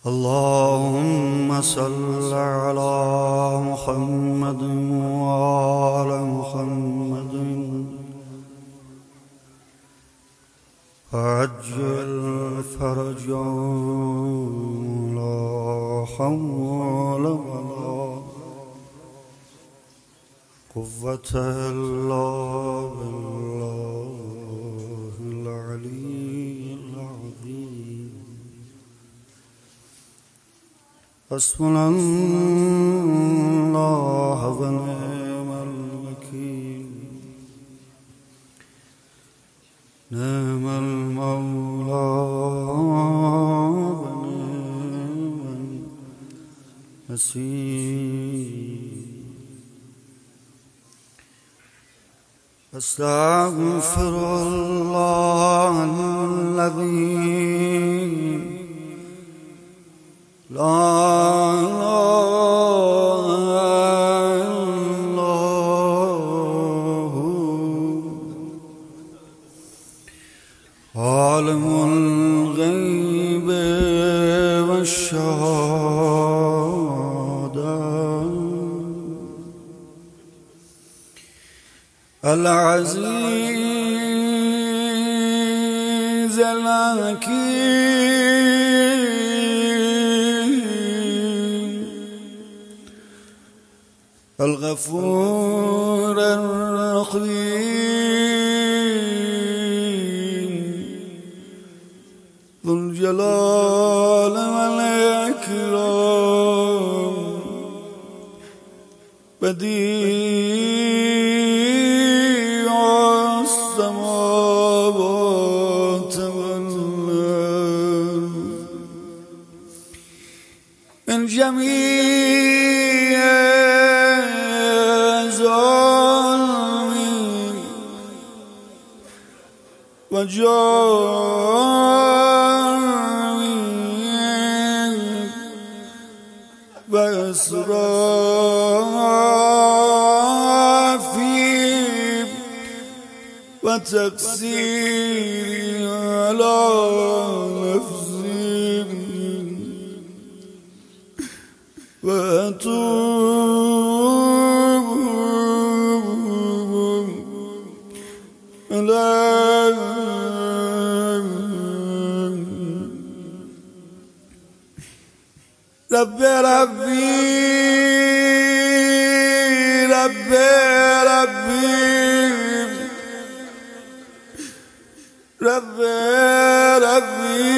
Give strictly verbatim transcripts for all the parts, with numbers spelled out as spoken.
اللهم صل على محمد وآل محمد وعجل فرجهم لا حول ولا قوة إلا بالله العلي العظيم. حسبنا الله ونعم الوكيل، نعم المولى ونعم النصير. أستغفر الله الذي لا إله إلا هو، عالم الغيب والشهادة، العزيز الحكيم، الغفور الرحيم، ذو الجلال والإكرام، بديع السماوات والأرض، من جميع ظلم وجرم وإسراف وتقصير على نفسي، وأتوب إليه. ربي ربي ربي ربي ربي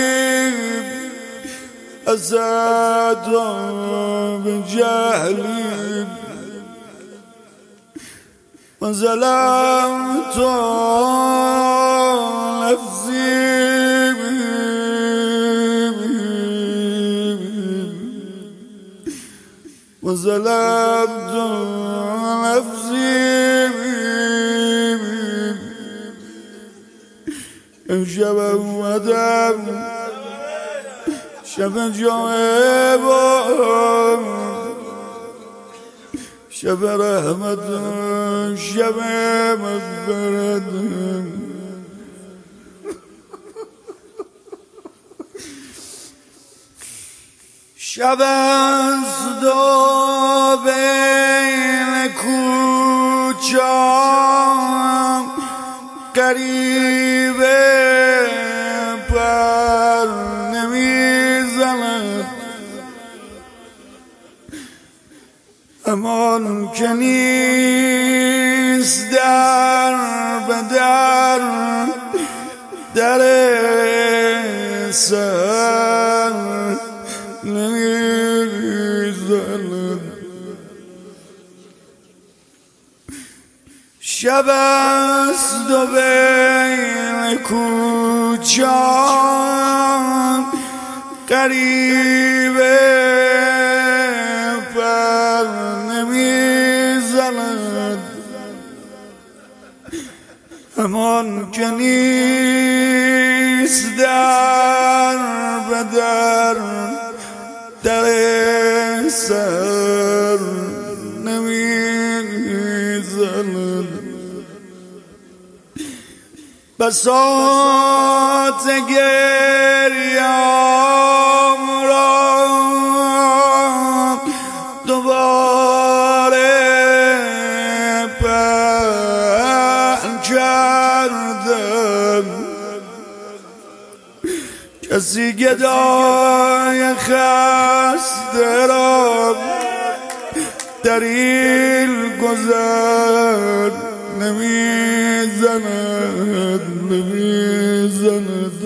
أسعد بجهلي وظلمت نفسي، وظلمت نفسي شب اومدم، شب جایبم، شب رحمت، شب مغفرت، شب است و بین کوچه‌ام غریبه پر نمیزند، امان که نیست در به در در سر نمیزند. شب است و بین کوچه‌ام غریبه پر نمیزند، امان که نیست در به در در سر نمیزند. بساط گریه‌ام را کسی گدای خسته را در این گذر نمیزند نمیزند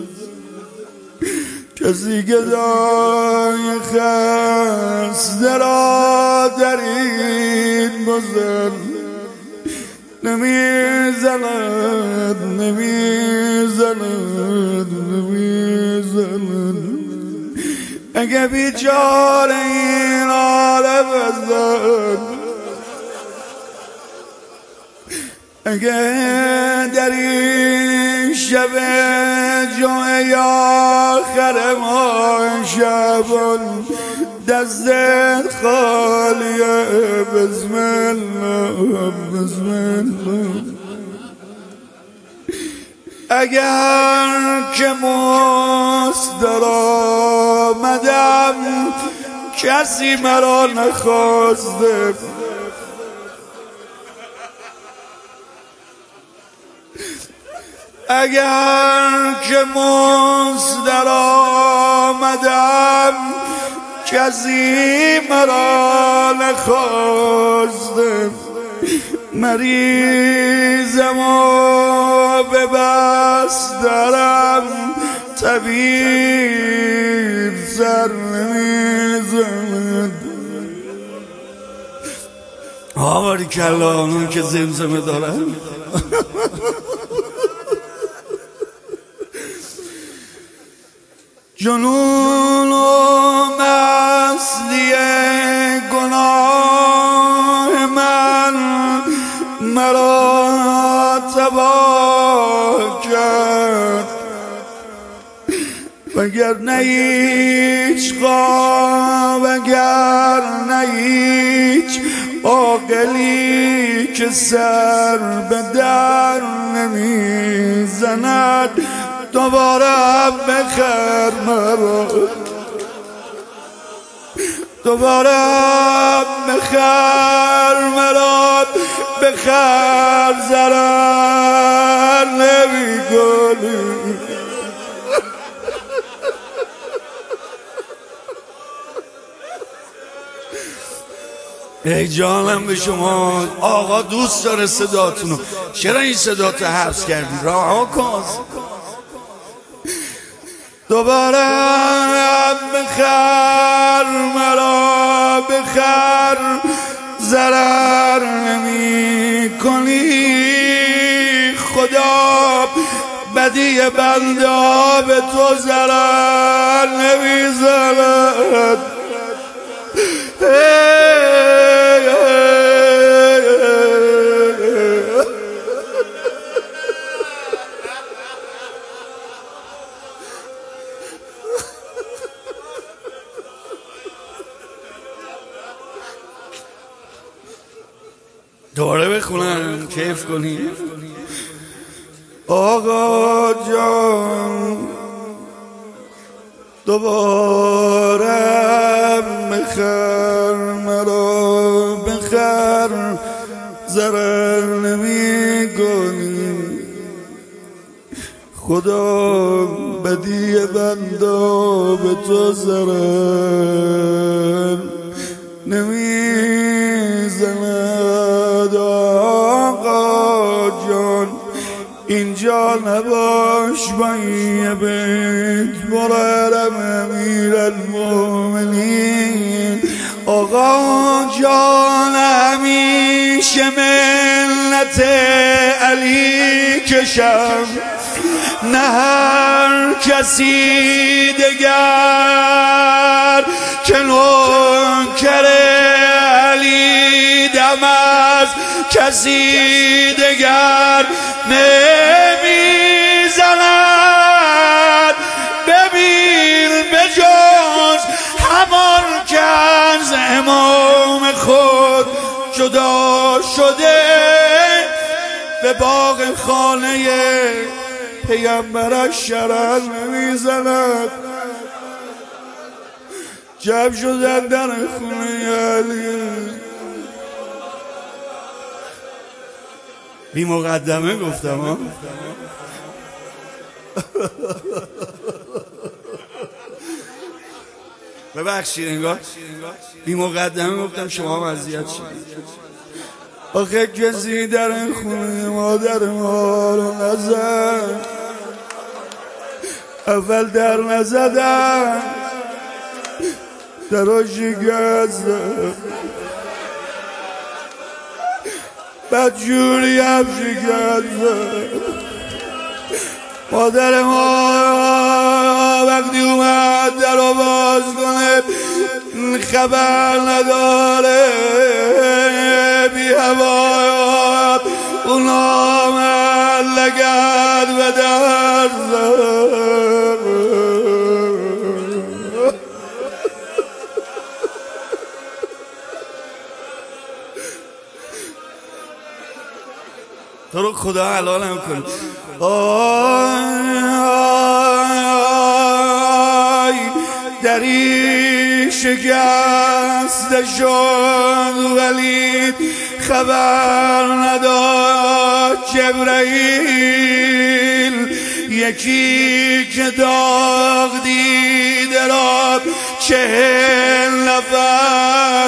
کسی گدای خسته را در این گذر نمیزند نمیزند نمیزند اگه بیچاره این عالم بزد اگه در این شب جمعه آخر ماه شبان دستت خالیه بسم الله بسم الله اگر که مستر آمدم کسی مرا نخواسته اگر که مستر آمدم کسی مرا نخواسته مریضم و به بسترم طبیب سر نمیزند آواری کلا اونون که زمزمه دارن جنون و مستی گناه من مرا تباه کرد وگر نه هیچ خواب وگر نه هیچ عاقلی که سر به در نمیزند دوباره بخر مرا دوباره بخر مرا بخر ضرر نمی کنی ای جانم به شما آقا دوست داره صداتونو چرا این صداتو حبس کردی رها کن دوباره بخر مرا بخر ضرر نمی کنی خدا بدی بنده به تو ضرر نمی زند دوباره بخونم کیف کنی آقا جان دوباره بخر مرا بخر ضرر نمی کنی خدا بدی بنده به تو ضرر نمی زند آقا جان اینجا نباش با این بیت برارم امیر المؤمنین آقا جان همیشه منت علی کشم نه هر کسی دگر که نوکر علی دم از کسی دگر نمیزند ببین به جز همان که از امام خود جدا شده به باغ خانه پیامبرش شرر نمیزند جمع شدن در خونه علی بی مقدمه گفتم ها ببخشید انگار بی مقدمه گفتم شما هم اذیت شدید. آخه کسی در خونه مادر ما رو نزد، اول در نزدن درو شکستم، بعد جوری هم شکستم. مادر ما وقتی اومد درو باز کنه خبر نداره، بی هوا اونا من لگد و درد. تو رو خدا حلالم کن. آی دری شکسته شد ولی خبر نداد جبرائیل، یکی که داغ دیده را چهل نفر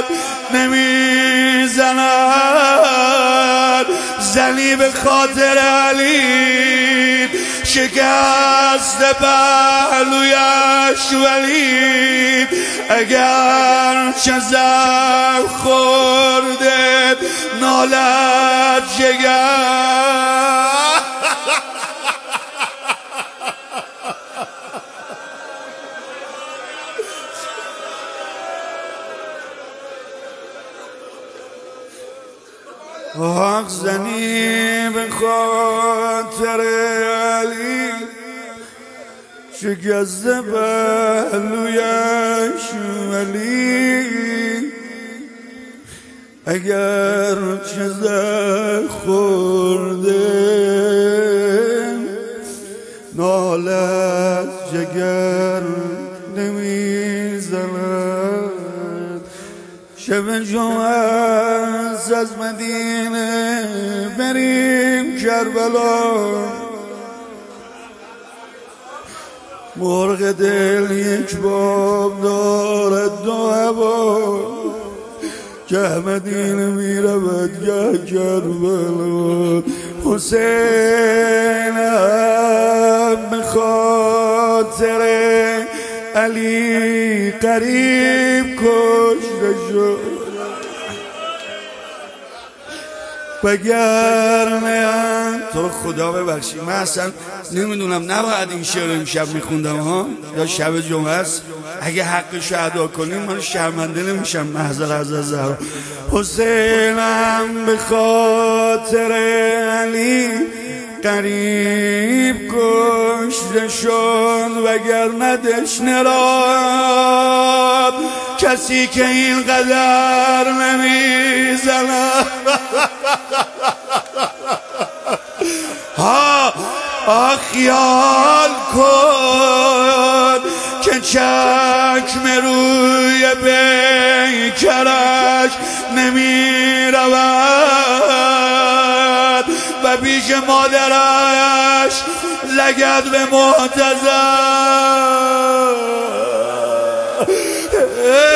نمیزند. زنی به خاطر علی شکست پهلویش ولی اگر چه زخم خورده نالد جگر. آخ زنی به خاطر علی شکست پهلویش ولی اگر چه زخم خورده نالد جگر نمیزند. شب جمعه از مدینه بریم کربلا، مرغ دل یک باب دارد دو هوا، که مدینه می رود گه کربلا. حسینم به خاطر علی قریب کشته شد، وگرنه تو خدا ببخشید من اصلا نمیدونم نباید این شعر امشب میخوندم ها، یا شب جمعه است. اگه حقش رو ادا کنیم من شرمنده نمیشم محضر از زهرا. حسینم به خاطر علی قریب کشته شد، وگرنه دشنه را کسی که اینقدر نمیزنه. ها خیال کن که چکم روی پیکرش نمی رود و پیش مادرش لگد به محتضر.